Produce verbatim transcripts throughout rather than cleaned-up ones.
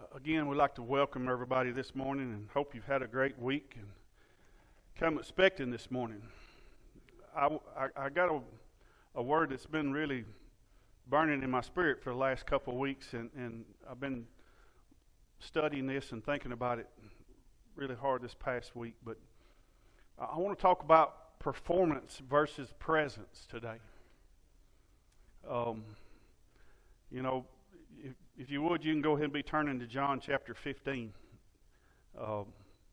again, we'd like to welcome everybody this morning and hope you've had a great week and come expecting this morning. I, I, I got a, a word that's been really burning in my spirit for the last couple of weeks, and, and I've been studying this and thinking about it really hard this past week. But I want to talk about performance versus presence today. Um, you know, if, if you would, you can go ahead and be turning to John chapter fifteen. Um,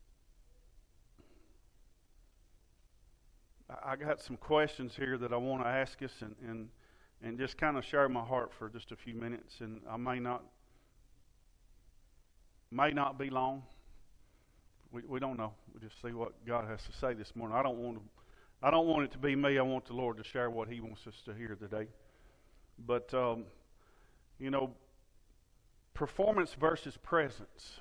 I, I got some questions here that I want to ask us and, and, and just kind of share my heart for just a few minutes. And I may not may not be long. We we don't know. We'll just see what God has to say this morning. I don't want to. I don't want it to be me. I want the Lord to share what He wants us to hear today. But um, you know, performance versus presence.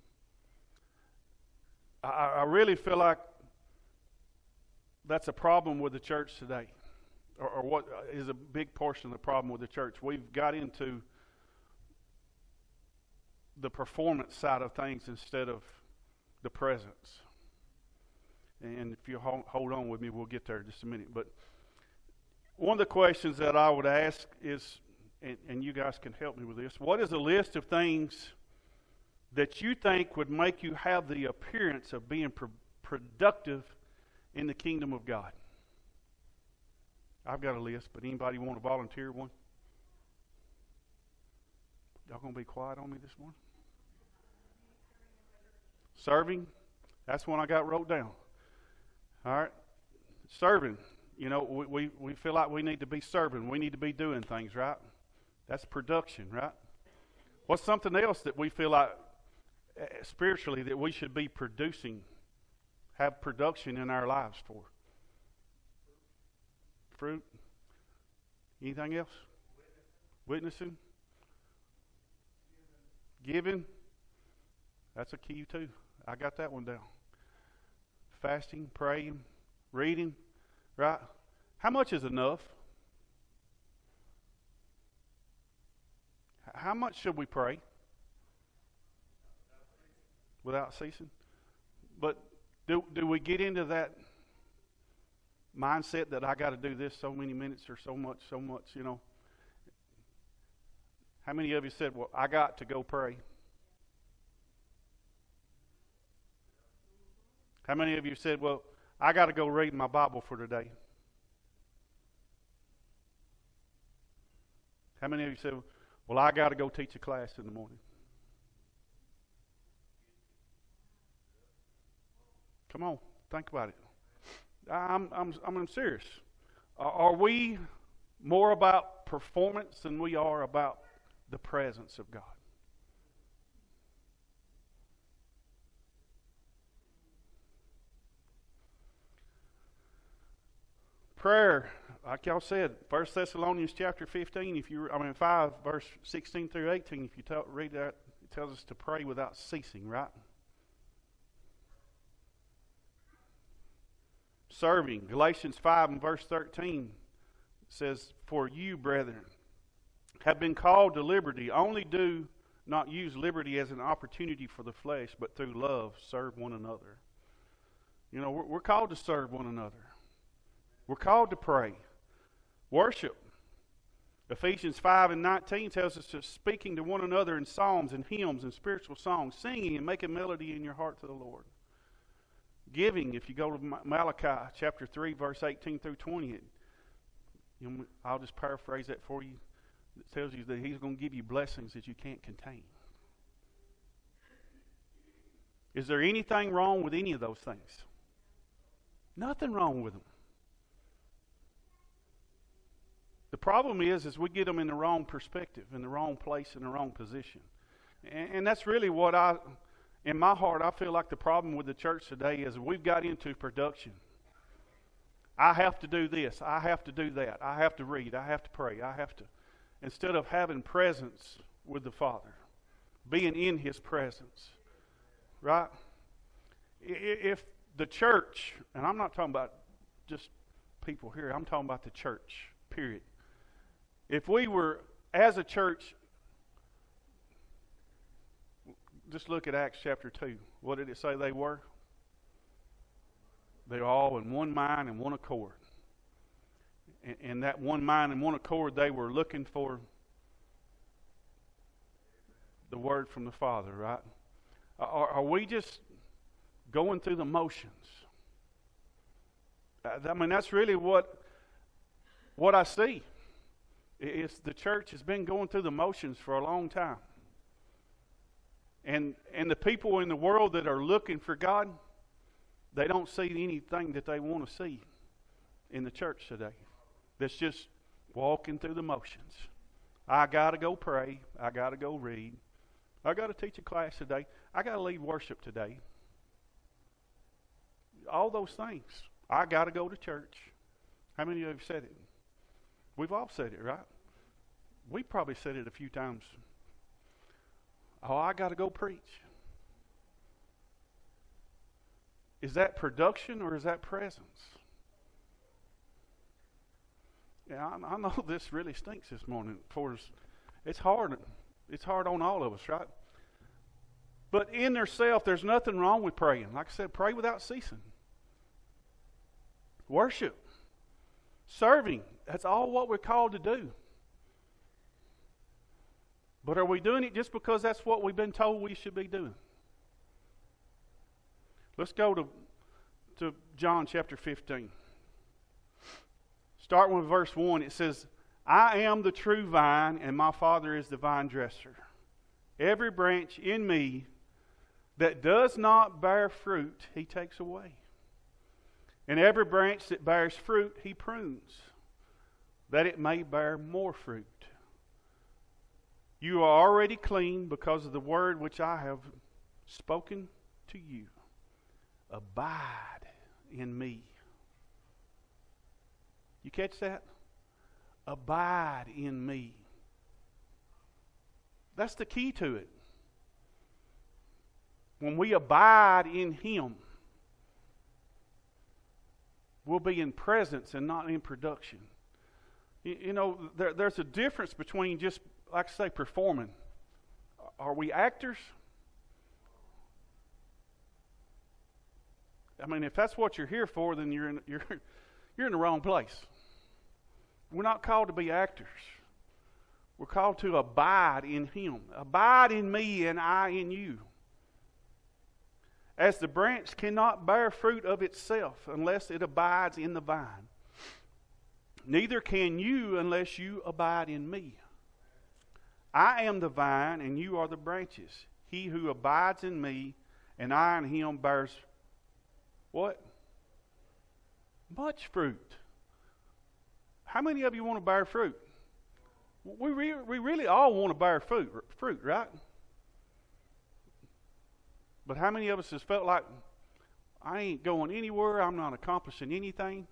I, I really feel like that's a problem with the church today, or, or what is a big portion of the problem with the church. We've got into the performance side of things instead of the presence. And if you hold, hold on with me, we'll get there in just a minute. But one of the questions that I would ask is, and, and you guys can help me with this, what is a list of things that you think would make you have the appearance of being pro- productive in the kingdom of God? I've got a list, but anybody want to volunteer one? Y'all going to be quiet on me this morning? Serving, that's one I got wrote down. All right, serving. You know, we, we, we feel like we need to be serving. We need to be doing things, right? That's production, right? What's something else that we feel like uh, spiritually that we should be producing, have production in our lives for? Fruit. Anything else? Witnessing. Giving. That's a key too. I got that one down. Fasting, praying, reading, right? How much is enough? How much should we pray? Without ceasing? But do do we get into that mindset that I got to do this so many minutes or so much, so much, you know? How many of you said, well, I got to go pray? How many of you said, well, I got to go read my Bible for today? How many of you said, well, I got to go teach a class in the morning? Come on, think about it. I'm I'm I'm serious. Are we more about performance than we are about the presence of God? Prayer, like y'all said, First Thessalonians chapter fifteen, if you I mean five, verse sixteen through eighteen, if you tell, read that, it tells us to pray without ceasing, right? Serving, Galatians five and verse thirteen says, for you, brethren, have been called to liberty. Only do not use liberty as an opportunity for the flesh, but through love serve one another. You know, we're, we're called to serve one another. We're called to pray. Worship. Ephesians five and nineteen tells us to speaking to one another in psalms and hymns and spiritual songs, singing and making melody in your heart to the Lord. Giving, if you go to Malachi chapter three, verse eighteen through twenty, it, you know, I'll just paraphrase that for you. It tells you that He's going to give you blessings that you can't contain. Is there anything wrong with any of those things? Nothing wrong with them. The problem is, is we get them in the wrong perspective, in the wrong place, in the wrong position. And, and that's really what I, in my heart, I feel like the problem with the church today is we've got into production. I have to do this. I have to do that. I have to read. I have to pray. I have to. Instead of having presence with the Father, being in His presence, right? If the church, and I'm not talking about just people here, I'm talking about the church, period. If we were, as a church, just look at Acts chapter two. What did it say they were? They were all in one mind and one accord. And, and that one mind and one accord, they were looking for the word from the Father, right? Are, are we just going through the motions? I mean, that's really what what I see. It's the church has been going through the motions for a long time. And and the people in the world that are looking for God, they don't see anything that they want to see in the church today. That's just walking through the motions. I got to go pray. I got to go read. I got to teach a class today. I got to lead worship today. All those things. I got to go to church. How many of you have said it? We've all said it, right? We probably said it a few times. Oh, I got to go preach. Is that production or is that presence? Yeah, I, I know this really stinks this morning. For us, it's hard. It's hard on all of us, right? But in theirself, there's nothing wrong with praying. Like I said, pray without ceasing. Worship. Serving. That's all what we're called to do. But are we doing it just because that's what we've been told we should be doing? Let's go to, to John chapter fifteen. Starting with verse one, it says, I am the true vine, and my Father is the vine dresser. Every branch in me that does not bear fruit, he takes away. And every branch that bears fruit, he prunes, that it may bear more fruit. You are already clean because of the word which I have spoken to you. Abide in me. You catch that? Abide in me. That's the key to it. When we abide in Him, we'll be in presence and not in production. You, you know, there, there's a difference between just, like I say, performing. Are we actors? I mean, if that's what you're here for, then you're in, you're, you're in the wrong place. We're not called to be actors. We're called to abide in Him. Abide in me and I in you. As the branch cannot bear fruit of itself unless it abides in the vine, neither can you unless you abide in me. I am the vine and you are the branches. He who abides in me and I in him bears what? Much fruit. How many of you want to bear fruit? We, re- we really all want to bear fruit, fruit, right? But how many of us has felt like, I ain't going anywhere, I'm not accomplishing anything?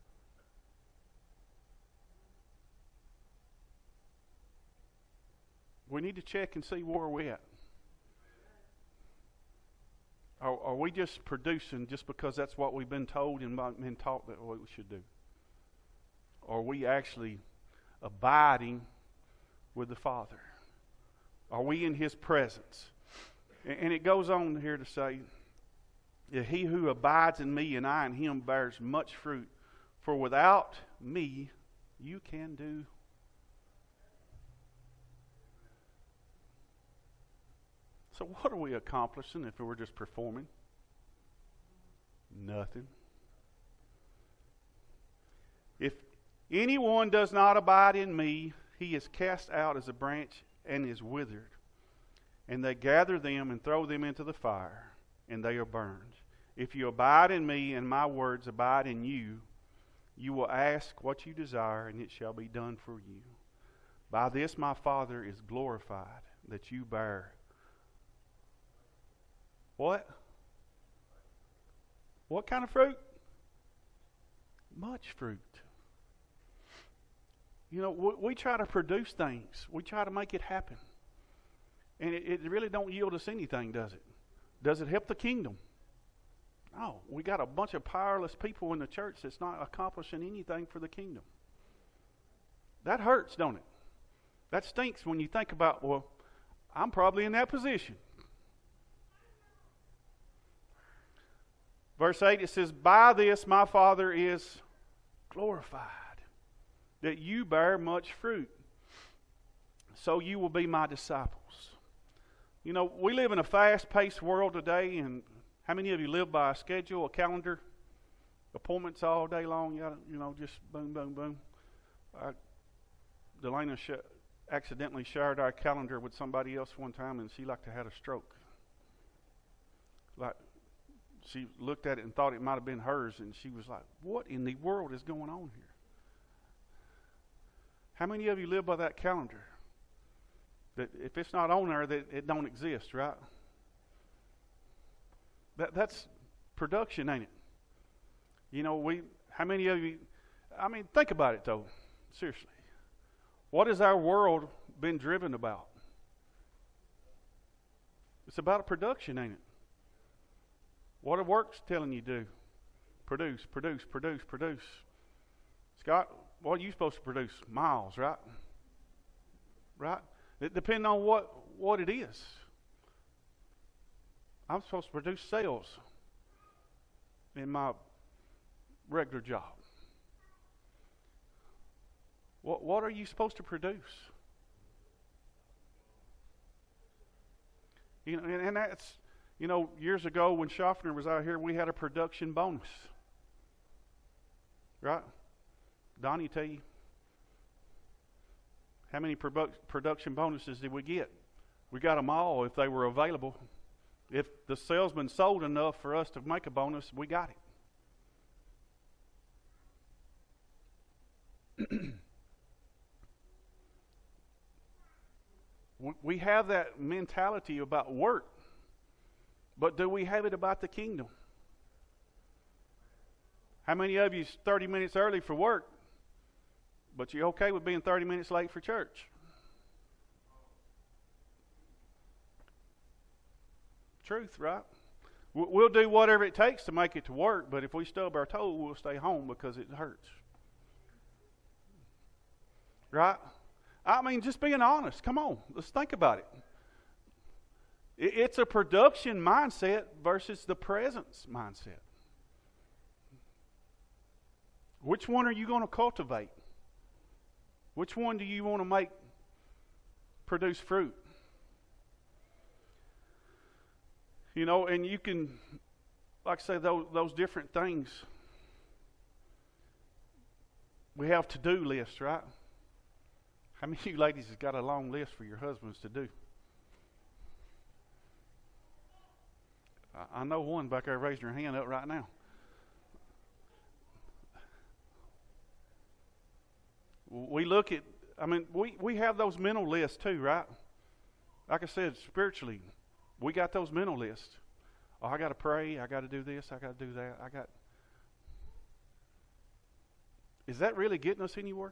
We need to check and see where we're at. Are, are we just producing just because that's what we've been told and been taught that what we should do? Or are we actually abiding with the Father? Are we in His presence? And it goes on here to say, that he who abides in me and I in him bears much fruit. For without me, you can do. So what are we accomplishing if we're just performing? Nothing. If anyone does not abide in me, he is cast out as a branch and is withered. And they gather them and throw them into the fire, and they are burned. If you abide in me and my words abide in you, you will ask what you desire, and it shall be done for you. By this my Father is glorified, that you bear what? What kind of fruit? Much fruit. You know, we, we try to produce things. We try to make it happen. And it, it really don't yield us anything, does it? Does it help the kingdom? No. We got a bunch of powerless people in the church that's not accomplishing anything for the kingdom. That hurts, don't it? That stinks when you think about, well, I'm probably in that position. Verse eight, it says, by this my Father is glorified, that you bear much fruit, so you will be my disciples. You know, we live in a fast-paced world today, and how many of you live by a schedule, a calendar, appointments all day long? You, gotta, you know, just boom, boom, boom. I, Delana sh- accidentally shared our calendar with somebody else one time, and she like to had a stroke. Like, she looked at it and thought it might have been hers, and she was like, what in the world is going on here? How many of you live by that calendar? That if it's not on there, that it don't exist, right? That that's production, ain't it? You know, we. How many of you? I mean, think about it though. Seriously, what has our world been driven about? It's about a production, ain't it? What are works telling you to do? Produce, produce, produce, produce. Scott, what are you supposed to produce? Miles, right? Right? It depends on what, what it is. I'm supposed to produce sales in my regular job. What, what are you supposed to produce? You know, and, and that's, you know, years ago when Schaffner was out here, we had a production bonus. Right? Donnie tell you, how many produ- production bonuses did we get? We got them all if they were available. If the salesman sold enough for us to make a bonus, we got it. We have that mentality about work, but do we have it about the kingdom? How many of you thirty minutes early for work, but you're okay with being thirty minutes late for church? Truth, right? We'll do whatever it takes to make it to work, but if we stub our toe, we'll stay home because it hurts. Right? I mean, just being honest. Come on, let's think about it. It's a production mindset versus the presence mindset. Which one are you going to cultivate? Which one do you want to make produce fruit? You know, and you can, like I say, those, those different things. We have to-do lists, right? How many of you ladies has got a long list for your husbands to do? I, I know one back there raising her hand up right now. We look at, I mean, we, we have those mental lists too, right? Like I said, spiritually, we got those mental lists. Oh, I got to pray. I got to do this. I got to do that. I got. Is that really getting us anywhere?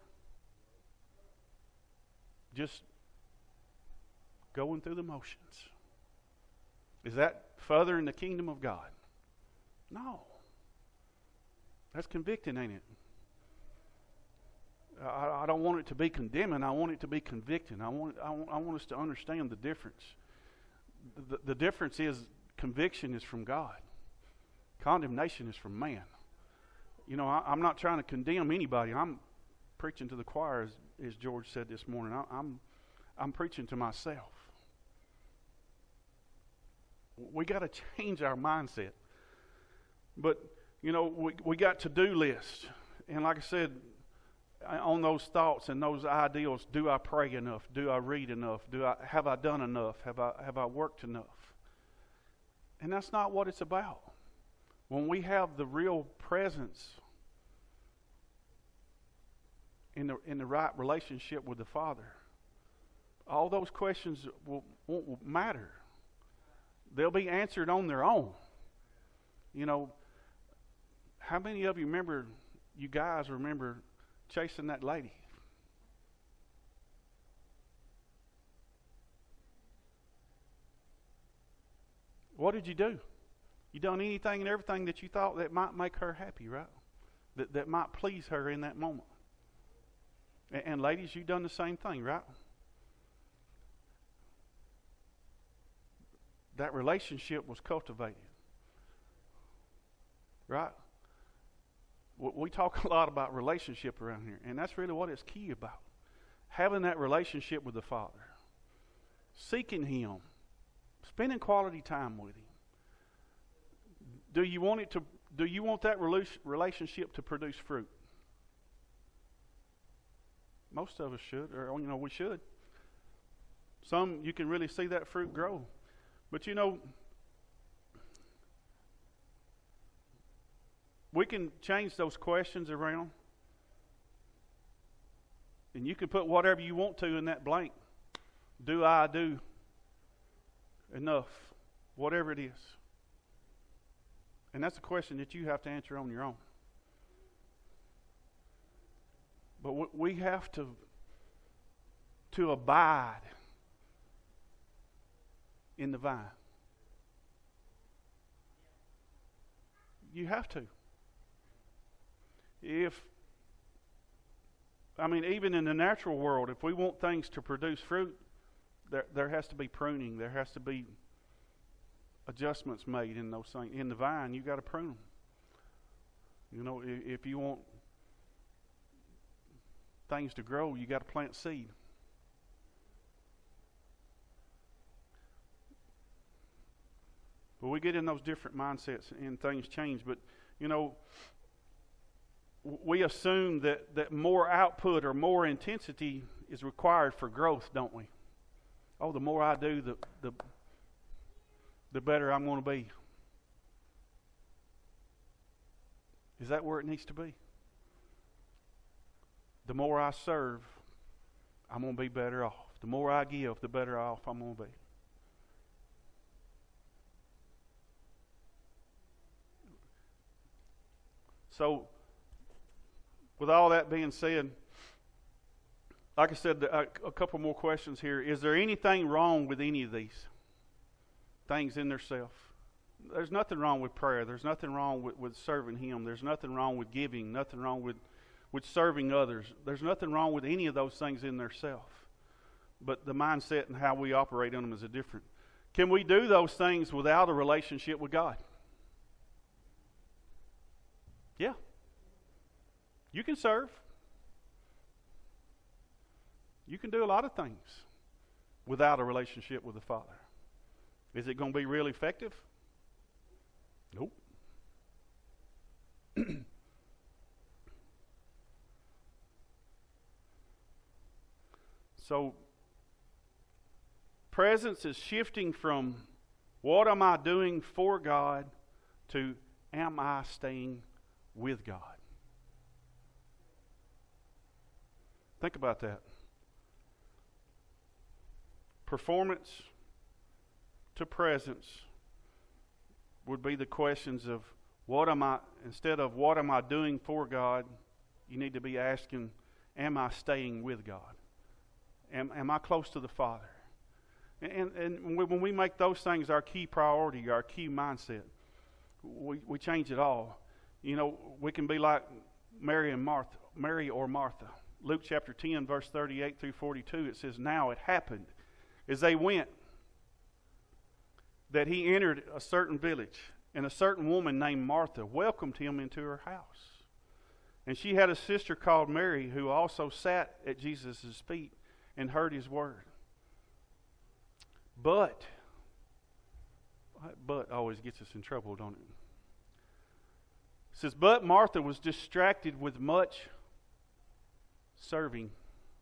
Just going through the motions. Is that furthering the kingdom of God? No. That's convicting, ain't it? I, I don't want it to be condemning. I want it to be convicting. I want, I want, I want us to understand the difference. The, the difference is conviction is from God. Condemnation is from man. You know, I, I'm not trying to condemn anybody. I'm preaching to the choir, as, as George said this morning. I, I'm, I'm preaching to myself. We got to change our mindset. But, you know, we, we got to-do lists. And like I said, on those thoughts and those ideals, do I pray enough? Do I read enough? Do I have I done enough? Have I have I worked enough? And that's not what it's about. When we have the real presence in the in the right relationship with the Father, all those questions will, won't matter. They'll be answered on their own. You know, how many of you remember, you guys remember chasing that lady? What did you do? You done anything and everything that you thought that might make her happy, right? That that might please her in that moment. And, and ladies, you done the same thing, right? That relationship was cultivated. right? We talk a lot about relationship around here, and that's really what it's key about. Having that relationship with the Father. Seeking Him. Spending quality time with Him. Do you want it to, do you want that relationship to produce fruit? Most of us should, or you know, we should. Some, you can really see that fruit grow. But you know, we can change those questions around. And you can put whatever you want to in that blank. Do I do enough? Whatever it is. And that's a question that you have to answer on your own. But we have to, to abide in the vine. You have to. If, I mean, even in the natural world, if we want things to produce fruit, there, there has to be pruning. There has to be adjustments made in those things. In the vine, you got to prune them. You know, if, if you want things to grow, you got to plant seed. But we get in those different mindsets and things change. But, you know, we assume that, that more output or more intensity is required for growth, don't we? Oh, the more I do, the the, the better I'm going to be. Is that where it needs to be? The more I serve, I'm going to be better off. The more I give, the better off I'm going to be. So, with all that being said, like I said, a, a couple more questions here. Is there anything wrong with any of these things in themselves? There's nothing wrong with prayer. There's nothing wrong with, with serving Him. There's nothing wrong with giving. Nothing wrong with, with serving others. There's nothing wrong with any of those things in themselves. But the mindset and how we operate on them is a different. Can we do those things without a relationship with God? Yeah. You can serve. You can do a lot of things without a relationship with the Father. Is it going to be real effective? Nope. So, presence is shifting from what am I doing for God to am I staying with God? Think about that. Performance to presence would be the questions of what am I, instead of what am I doing for God, you need to be asking, am I staying with God? Am, am I close to the Father? And, and when we make those things our key priority, our key mindset, we, we change it all. You know, we can be like Mary and Martha, Mary or Martha. Luke chapter ten, verse thirty-eight through forty-two, it says, now it happened as they went that he entered a certain village, and a certain woman named Martha welcomed him into her house. And she had a sister called Mary who also sat at Jesus' feet and heard his word. But, but always gets us in trouble, don't it? It says, but Martha was distracted with much serving.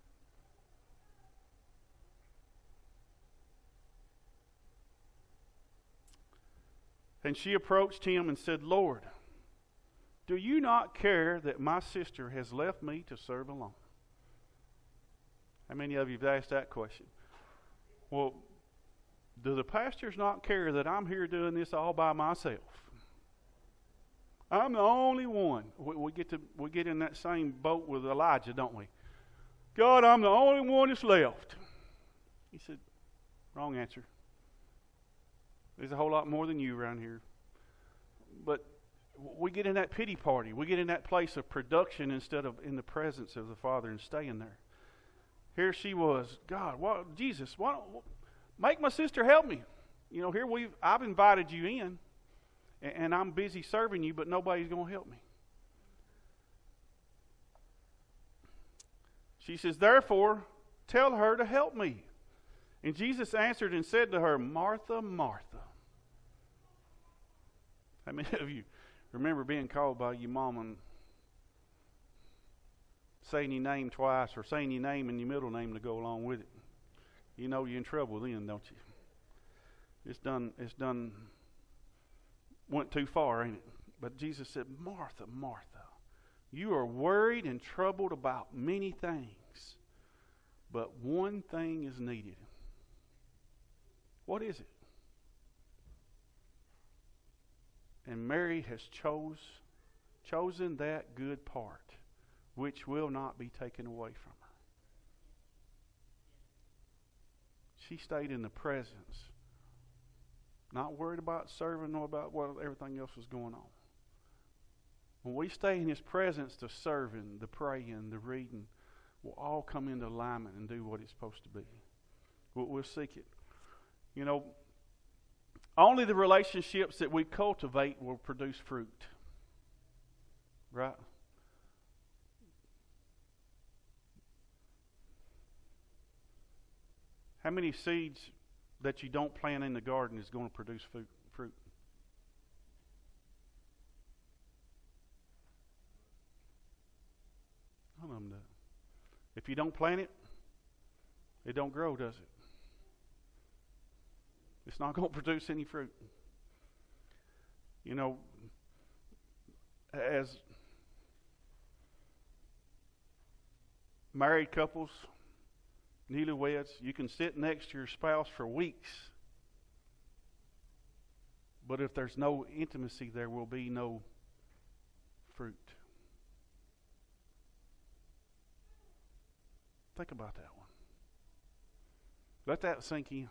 And she approached him and said, Lord, do you not care that my sister has left me to serve alone? How many of you have asked that question? Well, do the pastors not care that I'm here doing this all by myself? I'm the only one. We, we get to we get in that same boat with Elijah, don't we? God, I'm the only one that's left. He said, wrong answer. There's a whole lot more than you around here. But we get in that pity party. We get in that place of production instead of in the presence of the Father and staying there. Here she was, God, what, Jesus, why don't, make my sister help me. You know, here we've I've invited you in, and, and I'm busy serving you, but nobody's going to help me. She says, therefore, tell her to help me. And Jesus answered and said to her, Martha, Martha. How many of you remember being called by your mom and saying your name twice, or saying your name and your middle name to go along with it? You know you're in trouble then, don't you? It's done, it's done, went too far, ain't it? But Jesus said, Martha, Martha, you are worried and troubled about many things, but one thing is needed. What is it? And Mary has chose, chosen that good part, which will not be taken away from her. She stayed in the presence, not worried about serving nor about what everything else was going on. When we stay in His presence, the serving, the praying, the reading will all come into alignment and do what it's supposed to be. We'll, we'll seek it. You know, only the relationships that we cultivate will produce fruit. Right? How many seeds that you don't plant in the garden is going to produce fruit? fruit? None of them do. If you don't plant it, it don't grow, does it? It's not going to produce any fruit. You know, as married couples, newlyweds, you can sit next to your spouse for weeks, but if there's no intimacy, there will be no fruit. Think about that one. Let that sink in.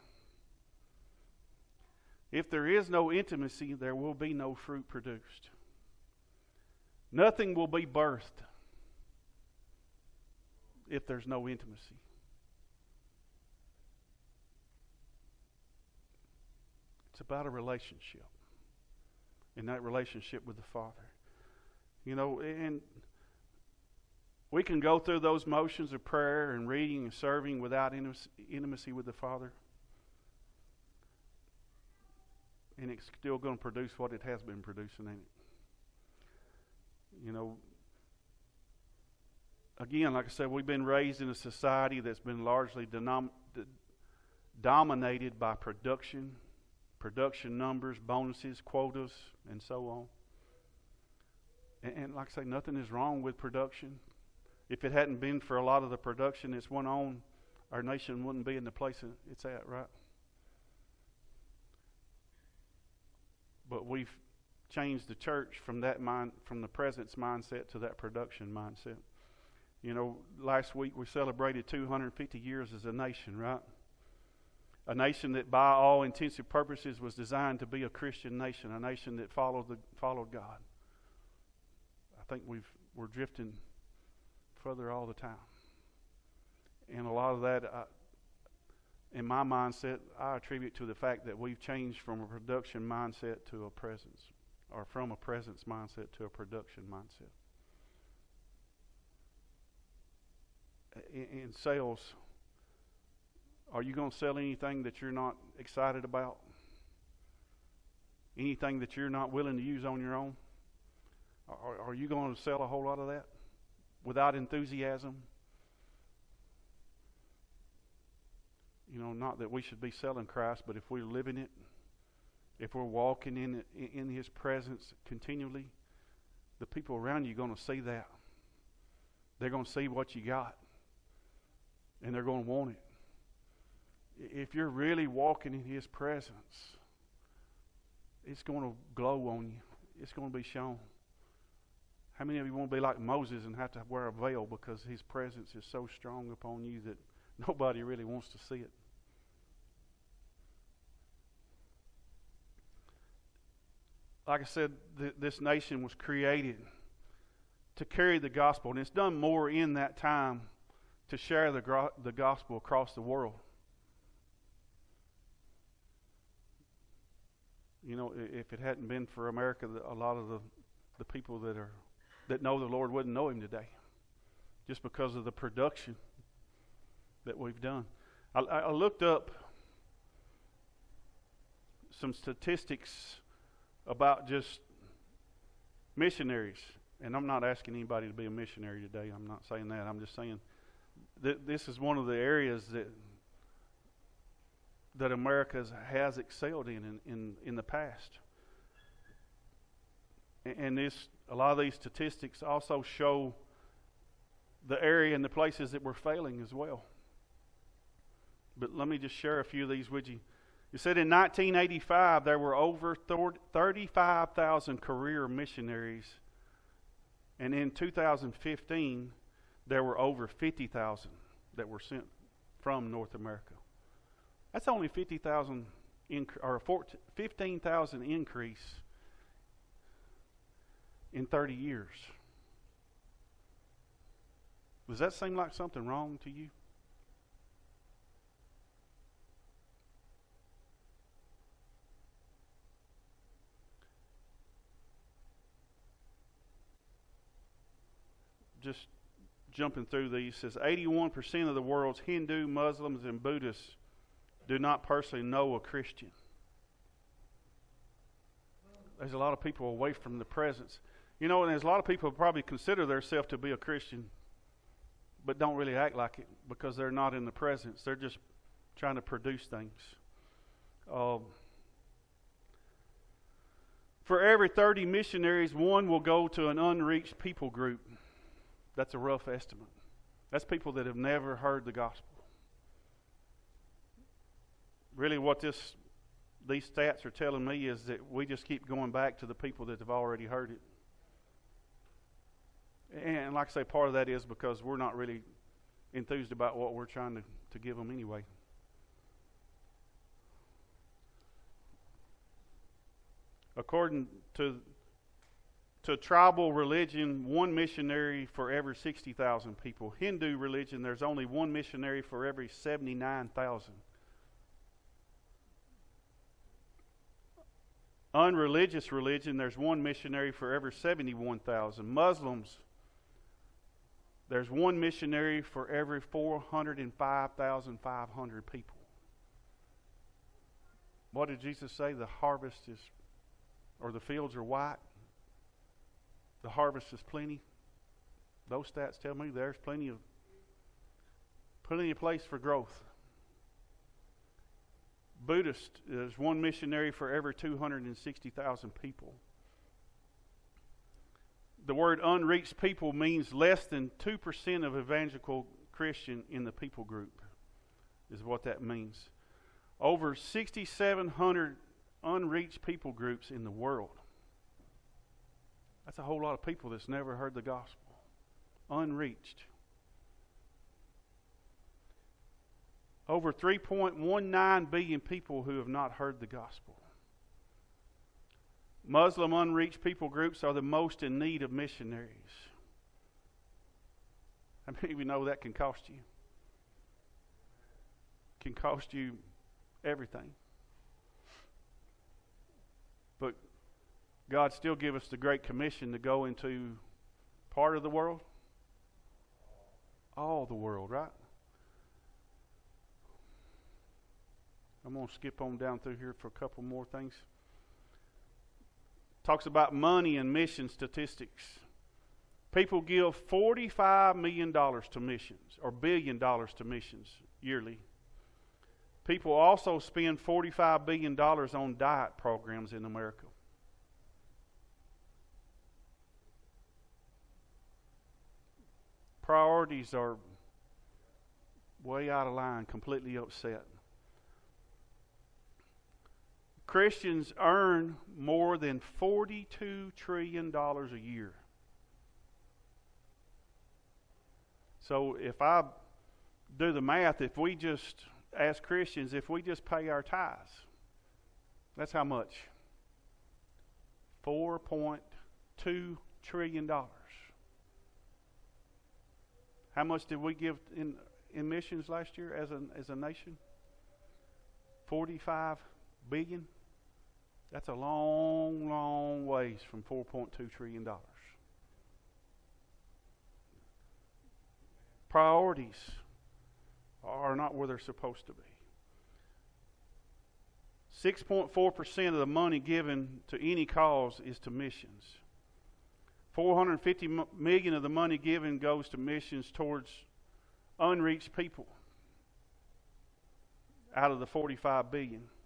If there is no intimacy, there will be no fruit produced. Nothing will be birthed if there's no intimacy. It's about a relationship, and that relationship with the Father. You know, and we can go through those motions of prayer and reading and serving without intimacy with the Father, and it's still going to produce what it has been producing, ain't it? You know, again, like I said, we've been raised in a society that's been largely denom- dominated by production, production numbers, bonuses, quotas, and so on. And, and like I say, nothing is wrong with production. If it hadn't been for a lot of the production that's went on, our nation wouldn't be in the place it's at, right? But we've changed the church from that mind, from the presence mindset to that production mindset. You know, last week we celebrated two hundred fifty years as a nation, right? A nation that by all intensive purposes was designed to be a Christian nation, a nation that followed the followed God. I think we've we're drifting further all the time. And a lot of that, uh, in my mindset, I attribute to the fact that we've changed from a production mindset to a presence, or from a presence mindset to a production mindset. In, in sales, are you going to sell anything that you're not excited about? Anything that you're not willing to use on your own? Are, are you going to sell a whole lot of that without enthusiasm? You know, not that we should be selling Christ, but if we're living it, if we're walking in in His presence continually, the people around you are going to see that. They're going to see what you got, and they're going to want it. If you're really walking in His presence, it's going to glow on you. It's going to be shown. How many of you want to be like Moses and have to wear a veil because His presence is so strong upon you that nobody really wants to see it? Like I said, th- this nation was created to carry the gospel, and it's done more in that time to share the, gro- the gospel across the world. You know, if it hadn't been for America, a lot of the, the people that are that know the Lord wouldn't know Him today, just because of the production that we've done. I, I looked up some statistics about just missionaries, and I'm not asking anybody to be a missionary today. I'm not saying that. I'm just saying that this is one of the areas that that America has excelled in in, in, in the past. And this, a lot of these statistics also show the area and the places that we're failing as well. But let me just share a few of these with you. You said in nineteen eighty-five there were over thirty-five thousand career missionaries, and in two thousand fifteen there were over fifty thousand that were sent from North America. That's only fifty thousand inc- or fifteen thousand increase in thirty years. Does that seem like something wrong to you? Just jumping through these, says eighty-one percent of the world's Hindu, Muslims, and Buddhists do not personally know a Christian. There's a lot of people away from the presence. You know, and there's a lot of people who probably consider themselves to be a Christian, but don't really act like it because they're not in the presence. They're just trying to produce things. Um, for every thirty missionaries, one will go to an unreached people group. That's a rough estimate. That's people that have never heard the gospel. Really what this these stats are telling me is that we just keep going back to the people that have already heard it. And like I say, part of that is because we're not really enthused about what we're trying to, to give them anyway. According to to tribal religion, one missionary for every sixty thousand people. Hindu religion, there's only one missionary for every seventy-nine thousand. Unreligious religion, there's one missionary for every seventy-one thousand. Muslims, there's one missionary for every four hundred five thousand five hundred people. What did Jesus say? The harvest is, or the fields are white. The harvest is plenty. Those stats tell me there's plenty of plenty of place for growth. Buddhist, there's one missionary for every two hundred sixty thousand people. The word unreached people means less than two percent of evangelical Christian in the people group, is what that means. Over six thousand seven hundred unreached people groups in the world. That's a whole lot of people that's never heard the gospel. Unreached. Over three point one nine billion people who have not heard the gospel. Muslim unreached people groups are the most in need of missionaries. How many of you know that can cost you? Can cost you everything. But God still gives us the Great Commission to go into part of the world. All the world, right? I'm going to skip on down through here for a couple more things. Talks about money and mission statistics. People give forty-five million dollars to missions, or billion dollars to missions yearly. People also spend forty-five billion dollars on diet programs in America. Priorities are way out of line, completely upset. Christians earn more than forty-two trillion dollars a year. So if I do the math, if we just, as Christians, if we just pay our tithes, that's how much? four point two trillion dollars. How much did we give in, in missions last year as a, as a nation? forty-five billion. That's a long, long ways from four point two trillion dollars. Priorities are not where they're supposed to be. six point four percent of the money given to any cause is to missions. four hundred fifty million dollars of the money given goes to missions towards unreached people out of the forty-five billion dollars.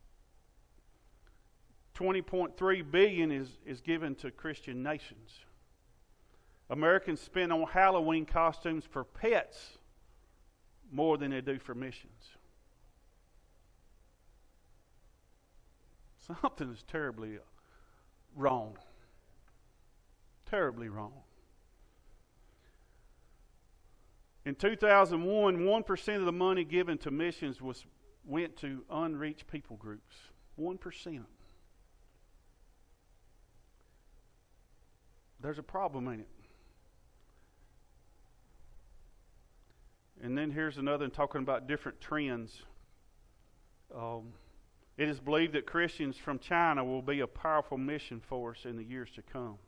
twenty point three billion dollars is, is given to Christian nations. Americans spend on Halloween costumes for pets more than they do for missions. Something is terribly wrong. Terribly wrong. In two thousand one, one percent of the money given to missions was went to unreached people groups. one percent. There's a problem in it. And then here's another talking about different trends. Um, it is believed that Christians from China will be a powerful mission force in the years to come.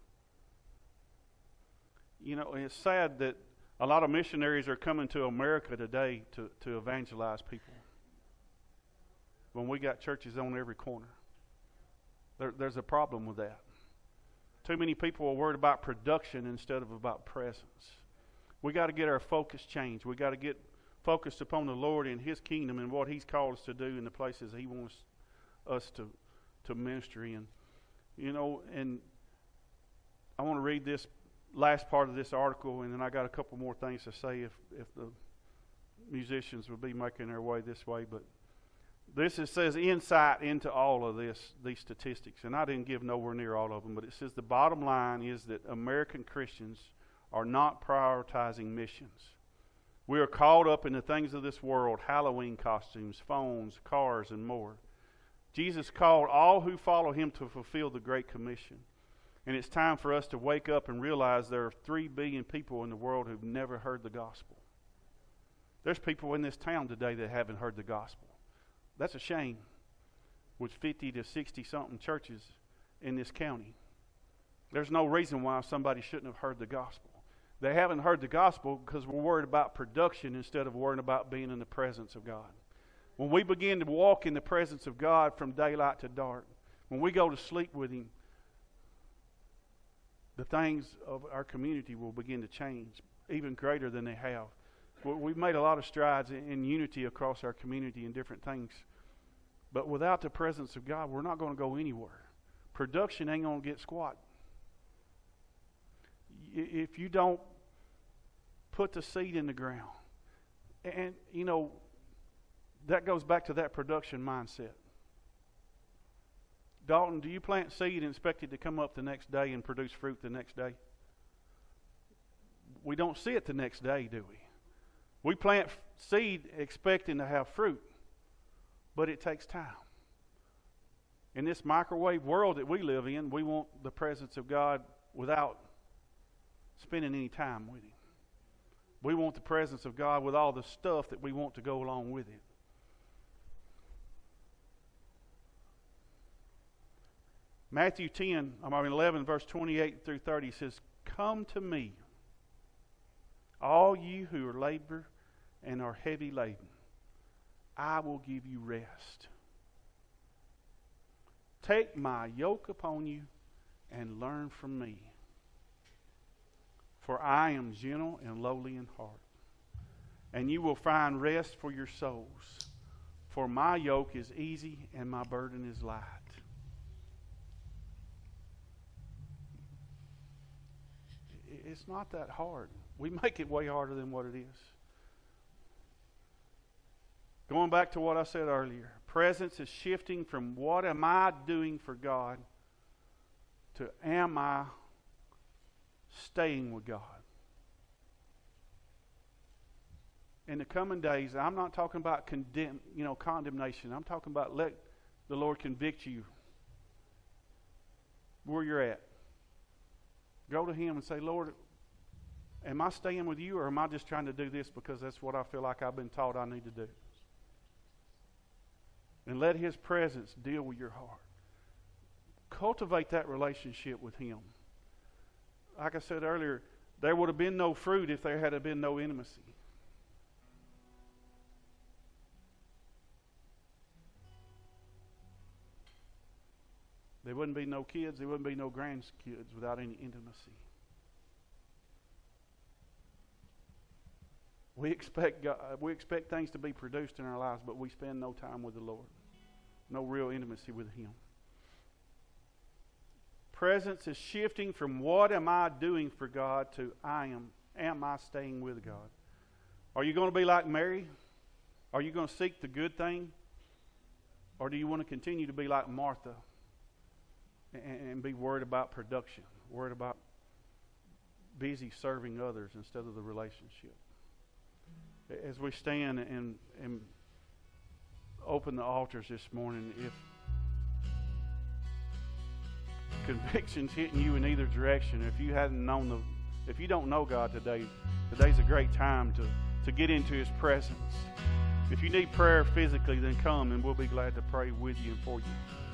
You know, it's sad that a lot of missionaries are coming to America today to, to evangelize people, when we got churches on every corner. There, there's a problem with that. Too many people are worried about production instead of about presence. We got to get our focus changed. We got to get focused upon the Lord and His kingdom and what He's called us to do in the places He wants us to to minister in. You know, and I want to read this last part of this article, and then I got a couple more things to say if if the musicians would be making their way this way. But this is, says insight into all of this, these statistics, and I didn't give nowhere near all of them, but it says the bottom line is that American Christians are not prioritizing missions. We are caught up in the things of this world: Halloween costumes, phones, cars, and more. Jesus called all who follow Him to fulfill the Great Commission. And it's time for us to wake up and realize there are three billion people in the world who've never heard the gospel. There's people in this town today that haven't heard the gospel. That's a shame, with fifty to sixty something churches in this county. There's no reason why somebody shouldn't have heard the gospel. They haven't heard the gospel because we're worried about production instead of worrying about being in the presence of God. When we begin to walk in the presence of God from daylight to dark, when we go to sleep with Him, the things of our community will begin to change, even greater than they have. We've made a lot of strides in unity across our community in different things. But without the presence of God, we're not going to go anywhere. Production ain't going to get squat. If you don't put the seed in the ground, and, you know, that goes back to that production mindset. Dalton, do you plant seed and expect it to come up the next day and produce fruit the next day? We don't see it the next day, do we? We plant seed expecting to have fruit, but it takes time. In this microwave world that we live in, we want the presence of God without spending any time with Him. We want the presence of God with all the stuff that we want to go along with it. Matthew ten, I mean eleven, verse twenty-eight through thirty says, "Come to me, all you who are labor and are heavy laden. I will give you rest. Take my yoke upon you and learn from me. For I am gentle and lowly in heart, and you will find rest for your souls. For my yoke is easy and my burden is light." It's not that hard. We make it way harder than what it is. Going back to what I said earlier, presence is shifting from what am I doing for God to am I staying with God. In the coming days, I'm not talking about condemn, you know, condemnation. I'm talking about let the Lord convict you where you're at. Go to Him and say, "Lord, am I staying with you, or am I just trying to do this because that's what I feel like I've been taught I need to do?" And let His presence deal with your heart. cultivate that relationship with Him. Like I said earlier, there would have been no fruit if there had been no intimacy. There wouldn't be no kids, there wouldn't be no grandkids without any intimacy. We expect God, we expect things to be produced in our lives, but we spend no time with the Lord. No real intimacy with Him. Presence is shifting from what am I doing for God to I am, am I staying with God? Are you going to be like Mary? Are you going to seek the good thing? Or do you want to continue to be like Martha and, and be worried about production, worried about busy serving others instead of the relationship? As we stand and, and open the altars this morning, if conviction's hitting you in either direction, if you hadn't known the, if you don't know God today, today's a great time to, to get into His presence. If you need prayer physically, then come and we'll be glad to pray with you and for you.